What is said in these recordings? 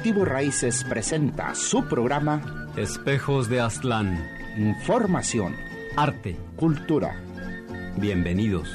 Cultivo Raíces presenta su programa Espejos de Aztlán. Información, Arte, cultura. Bienvenidos.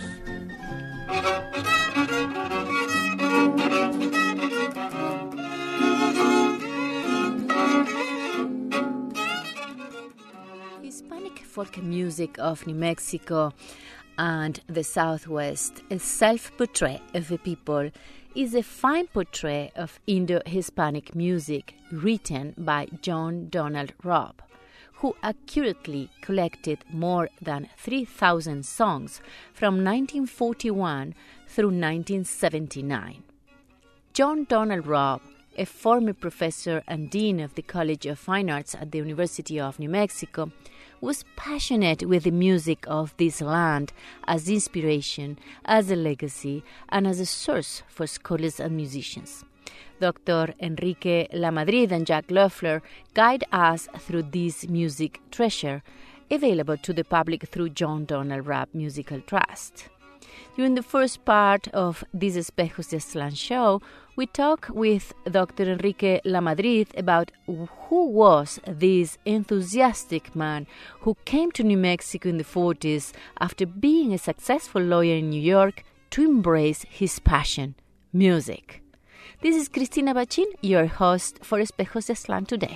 Hispanic folk music of New Mexico and the Southwest, a self-portrait of a people, is a fine portrait of Indo-Hispanic music written by John Donald Robb, who accurately collected more than 3,000 songs from 1941 through 1979. John Donald Robb, a former professor and dean of the College of Fine Arts at the University of New Mexico, was passionate with the music of this land as inspiration, as a legacy, and as a source for scholars and musicians. Dr. Enrique Lamadrid and Jack Loeffler guide us through this music treasure, available to the public through John Donald Robb Musical Trust. During the first part of this Espejos de Aztlán show, we talk with Dr. Enrique Lamadrid about who was this enthusiastic man who came to New Mexico in the 40s after being a successful lawyer in New York to embrace his passion, music. This is Cristina Bachin, your host for Espejos de Aztlán today.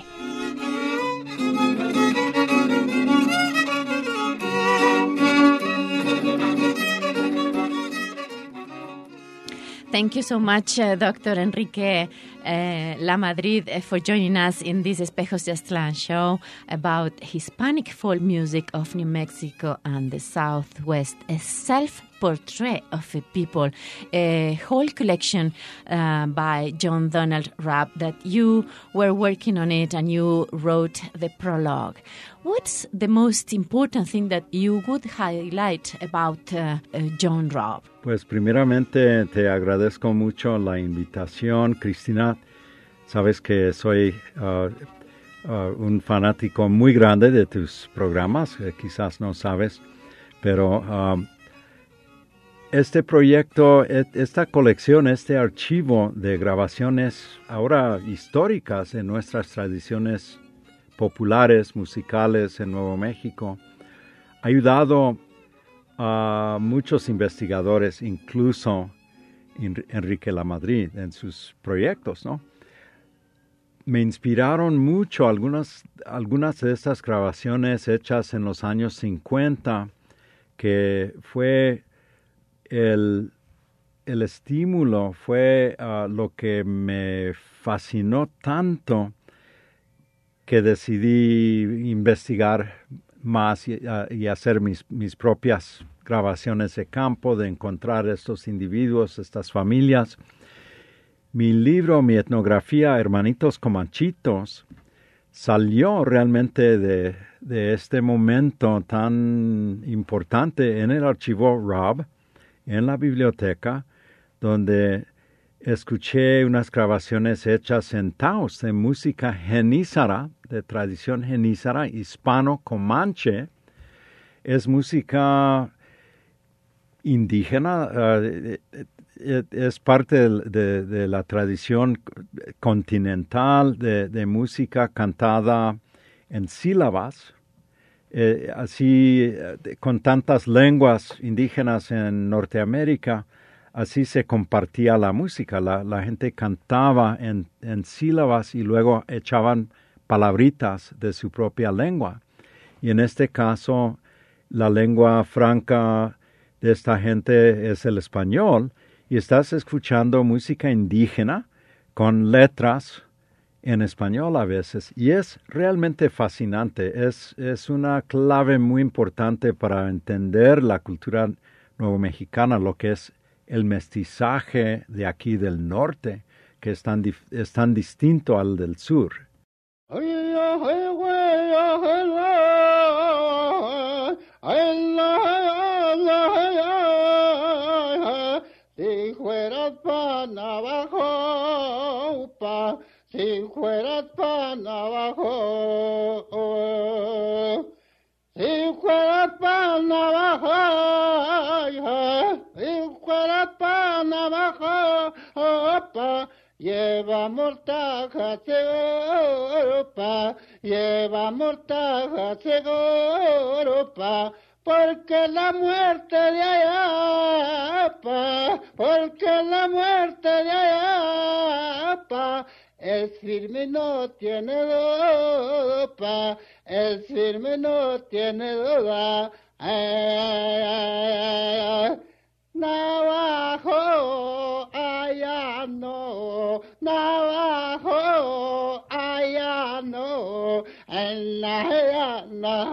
Thank you so much, Dr. Enrique Lamadrid, for joining us in this Espejos de Aztlán show about Hispanic folk music of New Mexico and the Southwest, a self-portrait of a people, a whole collection by John Donald Robb that you were working on it and you wrote the prologue. What's the most important thing that you would highlight about John Robb? Pues primeramente te agradezco mucho la invitación, Cristina. Sabes que soy un fanático muy grande de tus programas, quizás no sabes, pero este proyecto, esta colección, este archivo de grabaciones ahora históricas en nuestras tradiciones populares, musicales en Nuevo México, ha ayudado a muchos investigadores, incluso Enrique Lamadrid, en sus proyectos, ¿no? Me inspiraron mucho algunas de estas grabaciones hechas en los años 50, que fue el estímulo, fue lo que me fascinó tanto que decidí investigar más y hacer mis propias grabaciones de campo, de encontrar estos individuos, estas familias. Mi libro, mi etnografía, Hermanitos Comanchitos, salió realmente de este momento tan importante en el archivo Robb, en la biblioteca, donde escuché unas grabaciones hechas en Taos de música genízara, de tradición genízara, hispano-comanche. Es música indígena, es parte de la tradición continental de música cantada en sílabas, así con tantas lenguas indígenas en Norteamérica. Así se compartía la música, la gente cantaba en sílabas y luego echaban palabritas de su propia lengua. Y en este caso, la lengua franca de esta gente es el español, y estás escuchando música indígena con letras en español a veces. Y es realmente fascinante, es una clave muy importante para entender la cultura nuevo-mexicana, lo que es el mestizaje de aquí del norte, que es tan distinto al del sur. Si fueras pan abajo, si fueras pan abajo, si fueras pan abajo, si fueras pan abajo, lleva mortaja seguro pa, lleva mortaja seguro pa, porque la muerte de allá pa, porque la muerte de allá pa, el firme no tiene duda pa, el firme no tiene duda. Navajo, allá no, Navajo, allá no, en la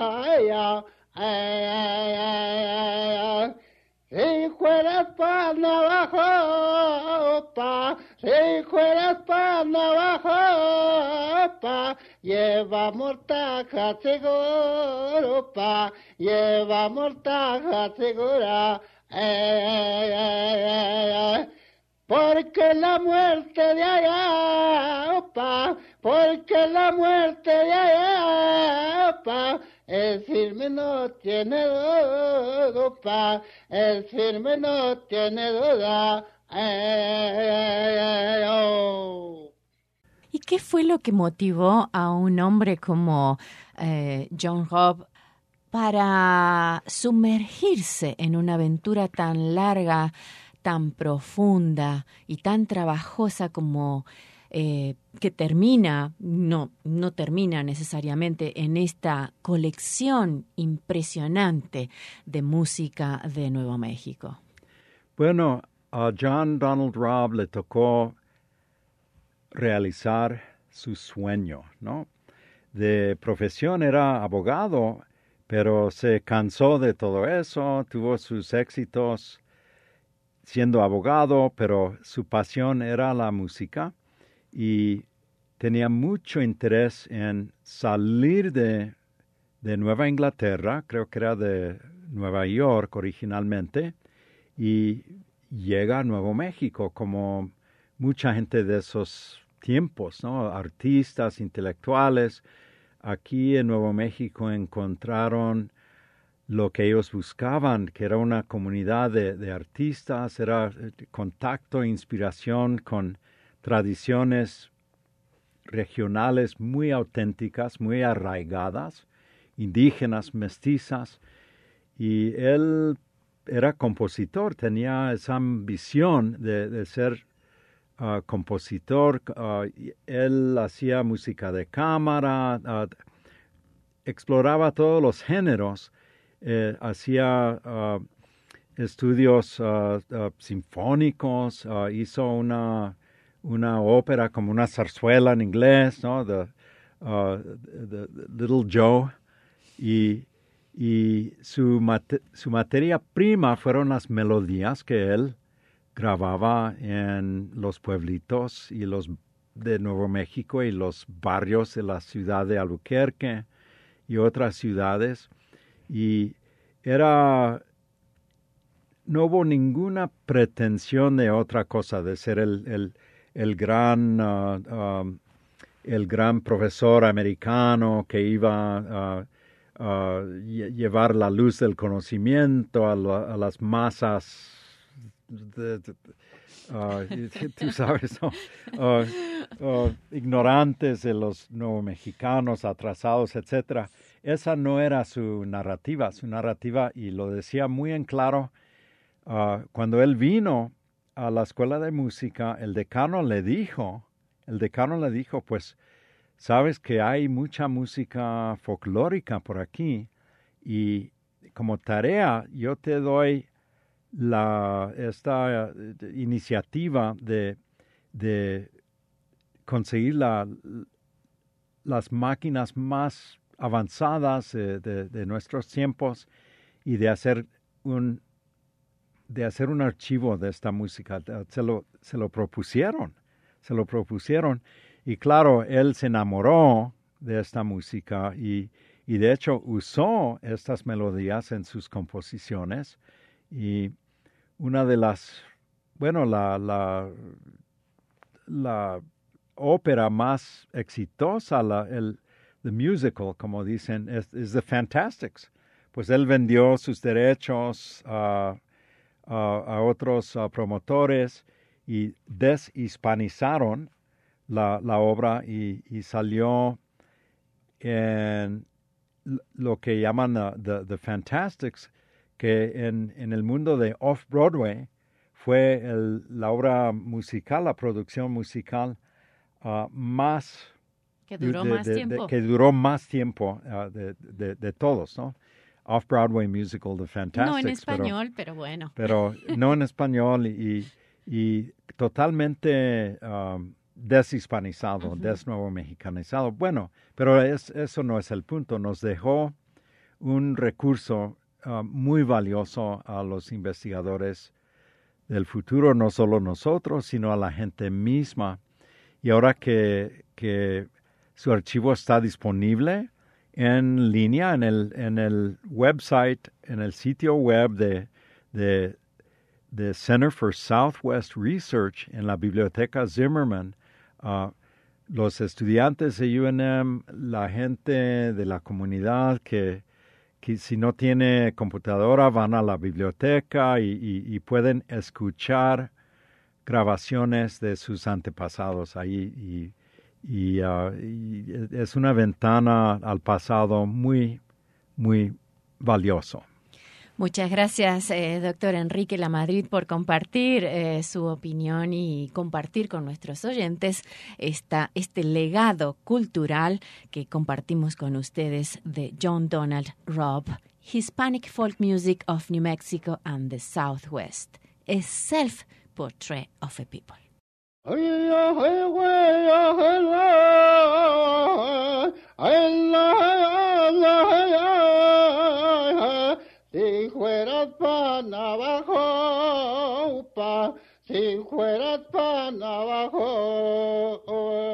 si fueras pa' Navajo, pa, si fueras pa' Navajo, pa, lleva mortaja seguro, pa, lleva mortaja segura. Porque la muerte de allá, opa, porque la muerte de allá, opa, el firme no tiene duda, opa, el firme no tiene duda. ¿Y qué fue lo que motivó a un hombre como John Robb para sumergirse en una aventura tan larga, tan profunda y tan trabajosa como que termina, no termina necesariamente en esta colección impresionante de música de Nuevo México? Bueno, a John Donald Robb le tocó realizar su sueño, ¿no? De profesión era abogado, pero se cansó de todo eso, tuvo sus éxitos siendo abogado, pero su pasión era la música y tenía mucho interés en salir de Nueva Inglaterra, creo que era de Nueva York originalmente, y llega a Nuevo México como mucha gente de esos tiempos, ¿no? Artistas, intelectuales. Aquí en Nuevo México encontraron lo que ellos buscaban, que era una comunidad de artistas, era contacto, inspiración con tradiciones regionales muy auténticas, muy arraigadas, indígenas, mestizas, y él era compositor, tenía esa ambición de ser compositor. Él hacía música de cámara, exploraba todos los géneros, hacía estudios sinfónicos, hizo una ópera como una zarzuela en inglés, ¿no? The Little Joe, y su materia prima fueron las melodías que él grababa en los pueblitos y los de Nuevo México y los barrios de la ciudad de Albuquerque y otras ciudades, y no hubo ninguna pretensión de otra cosa, de ser el gran profesor americano que iba a llevar la luz del conocimiento a las masas, tú sabes, ¿no? Ignorantes de los nuevos mexicanos, atrasados, etcétera. Esa no era su narrativa, y lo decía muy en claro. Cuando él vino a la escuela de música, el decano le dijo, pues, sabes que hay mucha música folclórica por aquí, y como tarea yo te doy esta iniciativa de conseguir las máquinas más avanzadas de nuestros tiempos y de hacer un archivo de esta música. Se lo propusieron, y claro, él se enamoró de esta música y de hecho usó estas melodías en sus composiciones, y una de las, bueno, la ópera más exitosa, the musical, como dicen, es The Fantastics. Pues él vendió sus derechos a otros promotores, y deshispanizaron la obra y salió en lo que llaman the Fantastics, que en el mundo de Off-Broadway fue la obra musical, la producción musical más... Que duró más tiempo. Que duró más tiempo de todos, ¿no? Off-Broadway musical, The Fantastics. No en español, pero bueno. Pero no en español y totalmente deshispanizado, desnuevo mexicanizado. Bueno, pero eso no es el punto. Nos dejó un recurso muy valioso a los investigadores del futuro, no solo nosotros, sino a la gente misma. Y ahora que su archivo está disponible en línea, en el website, en el sitio web de Center for Southwest Research, en la Biblioteca Zimmerman, los estudiantes de UNM, la gente de la comunidad que si no tiene computadora van a la biblioteca y pueden escuchar grabaciones de sus antepasados ahí y es una ventana al pasado muy, muy valioso. Muchas gracias, doctor Enrique Lamadrid, por compartir su opinión y compartir con nuestros oyentes este legado cultural que compartimos con ustedes de John Donald Robb, Hispanic Folk Music of New Mexico and the Southwest, a self-portrait of a people. Si fueras pan abajo, si fueras pan abajo,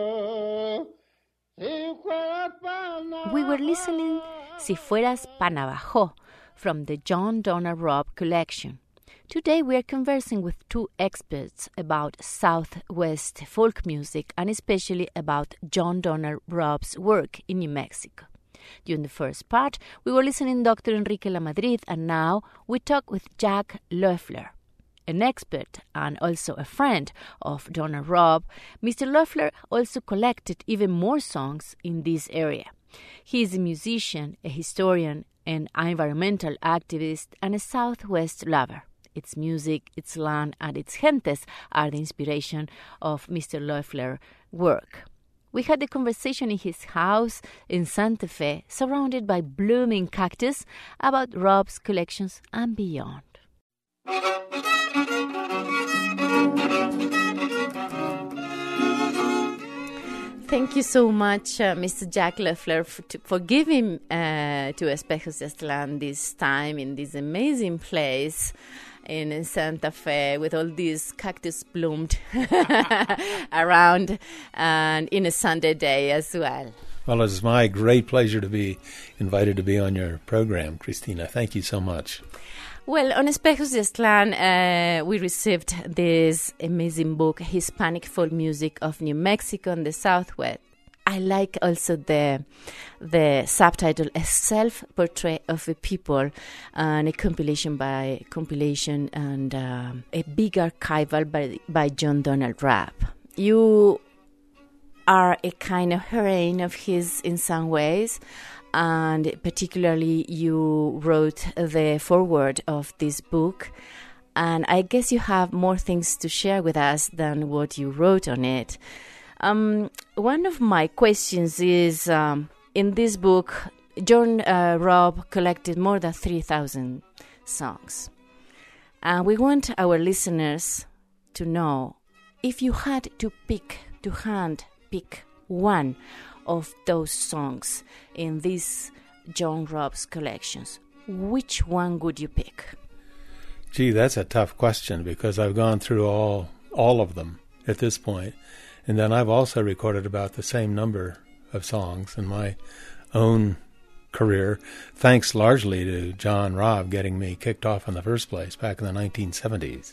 si fueras pan abajo. We were listening Si Fueras Pan Abajo from the John Donald Robb collection. Today we are conversing with two experts about Southwest folk music and especially about John Donald Robb's work in New Mexico. During the first part, we were listening to Dr. Enrique Lamadrid, and now we talk with Jack Loeffler, an expert and also a friend of Donald Robb. Mr. Loeffler also collected even more songs in this area. He is a musician, a historian, an environmental activist, and a Southwest lover. Its music, its land, and its gentes are the inspiration of Mr. Loeffler's work. We had a conversation in his house in Santa Fe, surrounded by blooming cactus, about Robb's collections and beyond. Thank you so much, Mr. Jack Loeffler, for giving to Espejos de Aztlán this time in this amazing place in Santa Fe with all these cactus bloomed around and in a Sunday day as well. Well, it's my great pleasure to be invited to be on your program, Christina. Thank you so much. Well, on Espejos de Aztlán, we received this amazing book, Hispanic Folk Music of New Mexico and the Southwest. I like also the subtitle, A Self-Portrait of a People, and a compilation and a big archival by John Donald Robb. You are a kind of heroine of his in some ways, and particularly you wrote the foreword of this book, and I guess you have more things to share with us than what you wrote on it. One of my questions is, in this book, John Robb collected more than 3,000 songs. And we want our listeners to know, if you had to hand pick one of those songs in these John Robb's collections, which one would you pick? Gee, that's a tough question because I've gone through all of them at this point. And then I've also recorded about the same number of songs in my own career, thanks largely to John Robb getting me kicked off in the first place back in the 1970s.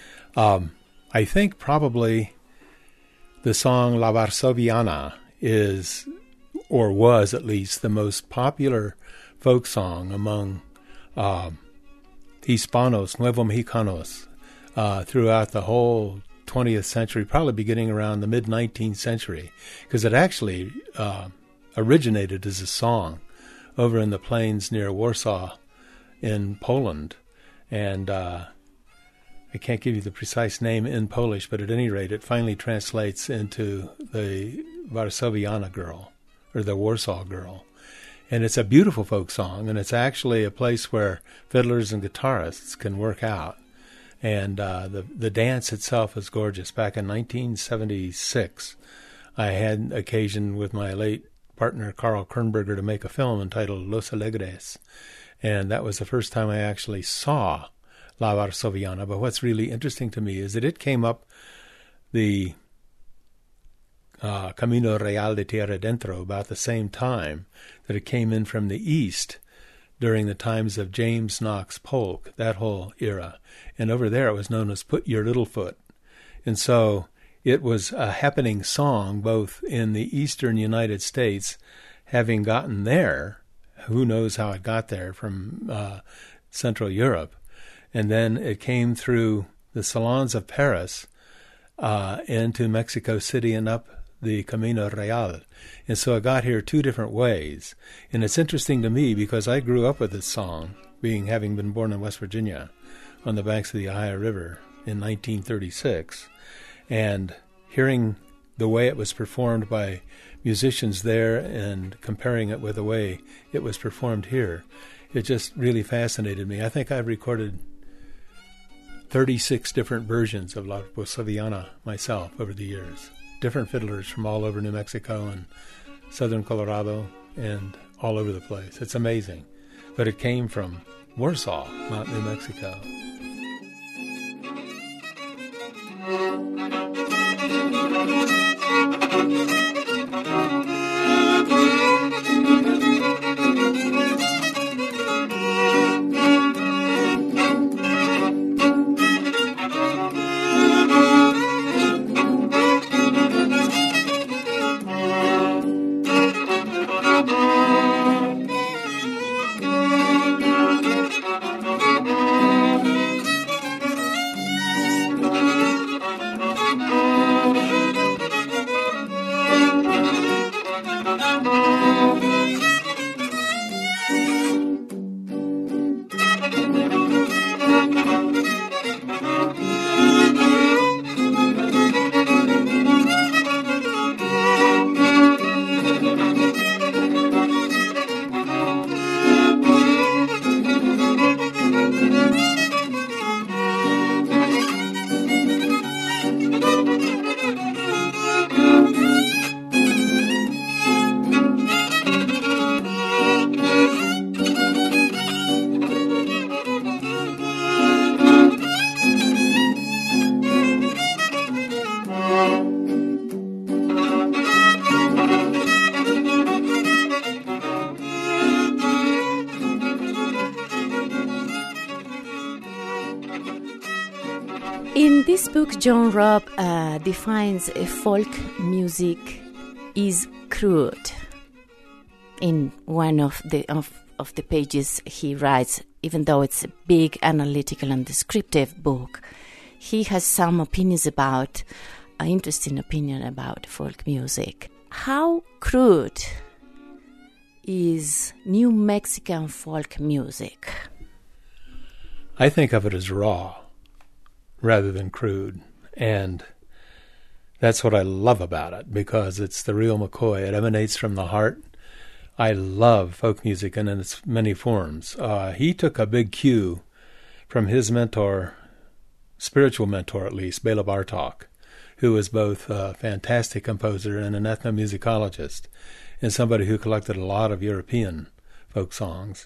I think probably the song La Varsoviana is, or was at least, the most popular folk song among Hispanos, Nuevo Mexicanos, throughout the whole 20th century, probably beginning around the mid-19th century, because it actually originated as a song over in the plains near Warsaw in Poland. And I can't give you the precise name in Polish, but at any rate, it finally translates into the Varsoviana girl, or the Warsaw girl. And it's a beautiful folk song, and it's actually a place where fiddlers and guitarists can work out. And the dance itself is gorgeous. Back in 1976, I had occasion with my late partner Carl Kernberger to make a film entitled Los Alegres. And that was the first time I actually saw La Varsoviana. But what's really interesting to me is that it came up the Camino Real de Tierra Adentro about the same time that it came in from the east during the times of James Knox Polk, that whole era. And over there it was known as Put Your Little Foot. And so it was a happening song both in the eastern United States, having gotten there, who knows how it got there from Central Europe, and then it came through the salons of Paris into Mexico City and up the Camino Real. And so it got here two different ways. And it's interesting to me because I grew up with this song, having been born in West Virginia on the banks of the Ohio River in 1936, and hearing the way it was performed by musicians there and comparing it with the way it was performed here, it just really fascinated me. I think I've recorded 36 different versions of La Varsoviana myself over the years. Different fiddlers from all over New Mexico and southern Colorado and all over the place. It's amazing. But it came from Warsaw, not New Mexico. In this book, John Robb defines folk music is crude. In one of the pages he writes, even though it's a big analytical and descriptive book, he has some opinions about, an interesting opinion about folk music. How crude is New Mexican folk music? I think of it as raw rather than crude. And that's what I love about it, because it's the real McCoy. It emanates from the heart. I love folk music and in its many forms. He took a big cue from his mentor, spiritual mentor at least, Bela Bartok, who was both a fantastic composer and an ethnomusicologist, and somebody who collected a lot of European folk songs.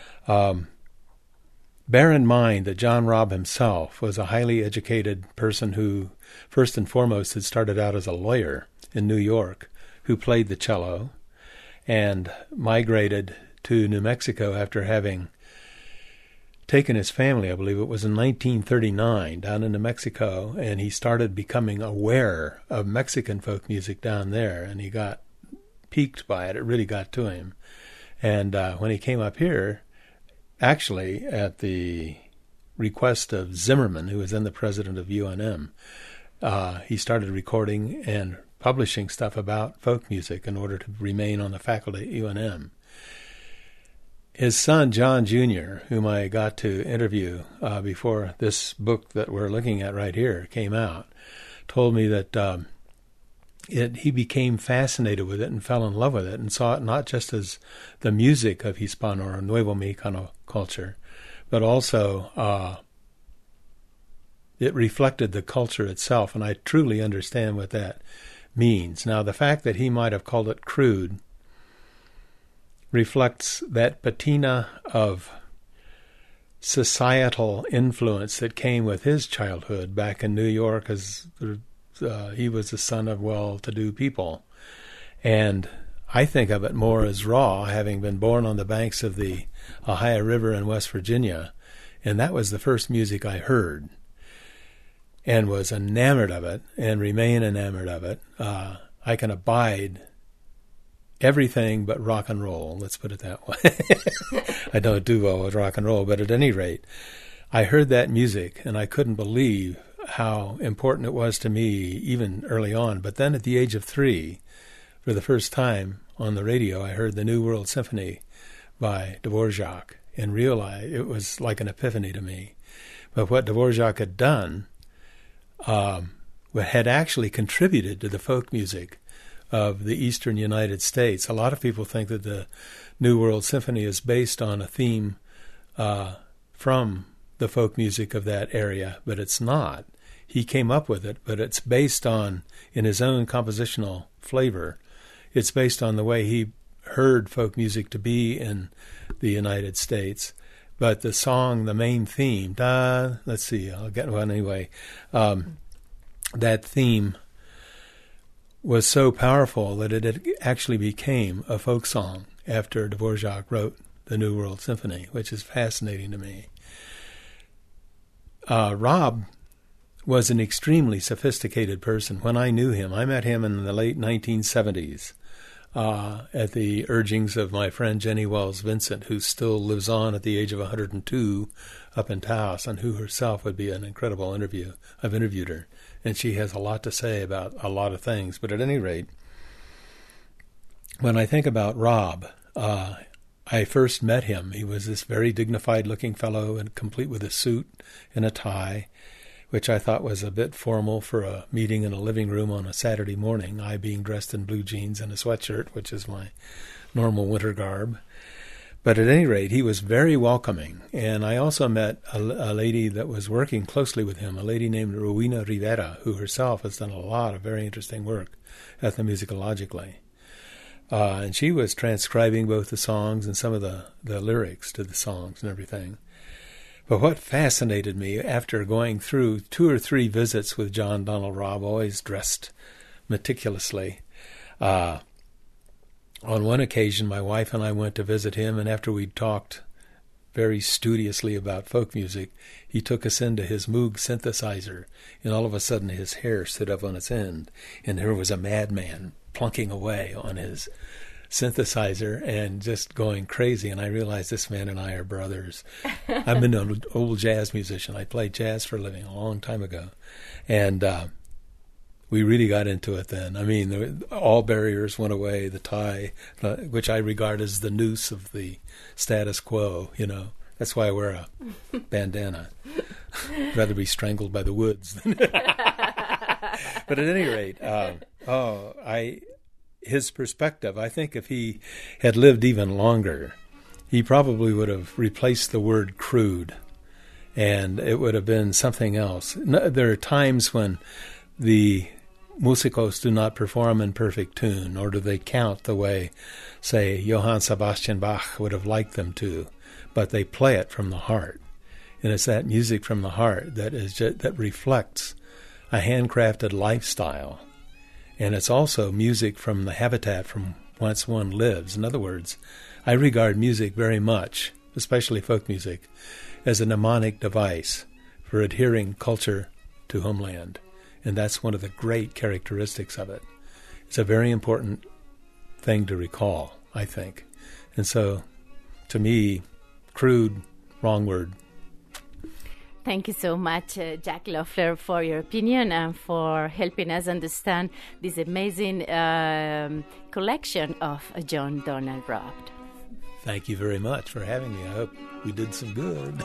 Bear in mind that John Robb himself was a highly educated person who, first and foremost, had started out as a lawyer in New York, who played the cello, and migrated to New Mexico after having taken his family, I believe it was in 1939, down in New Mexico, and he started becoming aware of Mexican folk music down there, and he got piqued by it. It really got to him. And when he came up here, actually at the request of Zimmerman, who was then the president of UNM, he started recording and publishing stuff about folk music in order to remain on the faculty at UNM. His son, John Jr., whom I got to interview before this book that we're looking at right here came out, told me that he became fascinated with it and fell in love with it and saw it not just as the music of Hispano or Nuevo Mexicano culture, but also it reflected the culture itself, and I truly understand what that means. Now, the fact that he might have called it crude reflects that patina of societal influence that came with his childhood back in New York, as he was the son of well-to-do people. And I think of it more as raw, having been born on the banks of the Ohio River in West Virginia, and that was the first music I heard and was enamored of it and remain enamored of it. I can abide everything but rock and roll, let's put it that way. I don't do well with rock and roll, but at any rate, I heard that music and I couldn't believe how important it was to me even early on. But then at the age of 3, for the first time on the radio, I heard the New World Symphony by Dvorak and realized it was like an epiphany to me. But what Dvorak had done had actually contributed to the folk music of the eastern United States. A lot of people think that the New World Symphony is based on a theme from the folk music of that area, but it's not. He came up with it, but it's based on, in his own compositional flavor, it's based on the way he heard folk music to be in the United States. But the song, the main theme, let's see, I'll get one anyway. That theme was so powerful that it actually became a folk song after Dvorak wrote the New World Symphony, which is fascinating to me. Rob was an extremely sophisticated person. When I knew him, I met him in the late 1970s at the urgings of my friend Jenny Wells Vincent, who still lives on at the age of 102 up in Taos, and who herself would be an incredible interview. I've interviewed her, and she has a lot to say about a lot of things. But at any rate, when I think about Rob, I first met him. He was this very dignified-looking fellow, and complete with a suit and a tie, which I thought was a bit formal for a meeting in a living room on a Saturday morning, I being dressed in blue jeans and a sweatshirt, which is my normal winter garb. But at any rate, he was very welcoming. And I also met a lady that was working closely with him, a lady named Rowena Rivera, who herself has done a lot of very interesting work ethnomusicologically. And she was transcribing both the songs and some of the lyrics to the songs and everything. But what fascinated me, after going through 2 or 3 visits with John Donald Robb, always dressed meticulously, on one occasion my wife and I went to visit him, and after we'd talked very studiously about folk music, he took us into his Moog synthesizer, and all of a sudden his hair stood up on its end, and there was a madman plunking away on his synthesizer and just going crazy. And I realized this man and I are brothers. I've been an old jazz musician. I played jazz for a living a long time ago. And we really got into it then. I mean, all barriers went away. The tie, which I regard as the noose of the status quo, you know. That's why I wear a bandana. I'd rather be strangled by the woods. But at any rate, his perspective, I think if he had lived even longer, he probably would have replaced the word crude, and it would have been something else. There are times when the musicos do not perform in perfect tune, or do they count the way, say, Johann Sebastian Bach would have liked them to, but they play it from the heart. And it's that music from the heart that reflects a handcrafted lifestyle. And it's also music from the habitat from whence one lives. In other words, I regard music very much, especially folk music, as a mnemonic device for adhering culture to homeland. And that's one of the great characteristics of it. It's a very important thing to recall, I think. And so, to me, crude, wrong word. Thank you so much, Jack Loeffler, for your opinion and for helping us understand this amazing collection of John Donald Robb. Thank you very much for having me. I hope we did some good.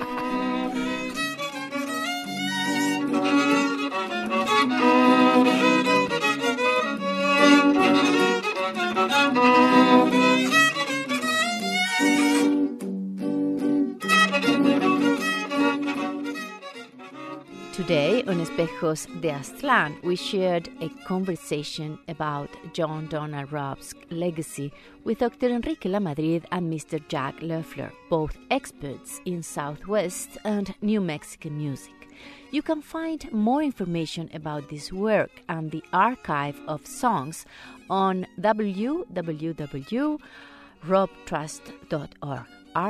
Today on Espejos de Aztlán, we shared a conversation about John Donald Robb's legacy with Dr. Enrique Lamadrid and Mr. Jack Loeffler, both experts in Southwest and New Mexican music. You can find more information about this work and the archive of songs on www.robbtrust.org,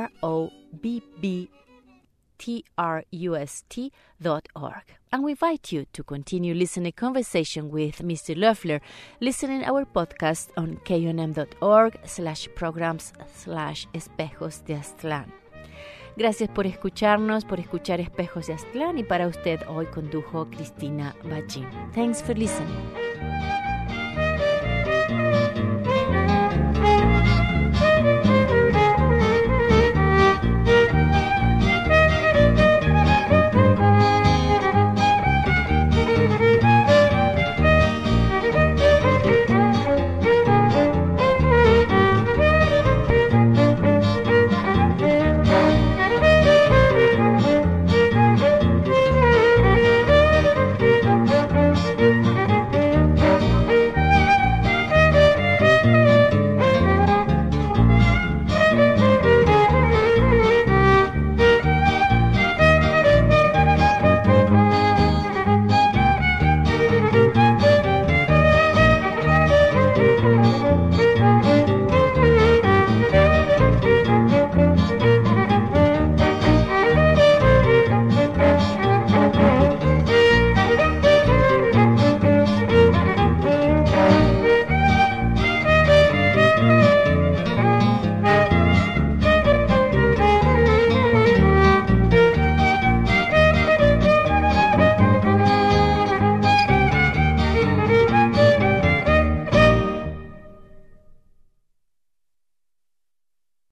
ROBBTRUST.org. And we invite you to continue listening conversation with Mr. Loeffler, listening our podcast on KUNM.org/programs/Espejos de Aztlán. Gracias por escucharnos, por escuchar Espejos de Aztlán, y para usted hoy condujo Cristina Bachín. Thanks for listening.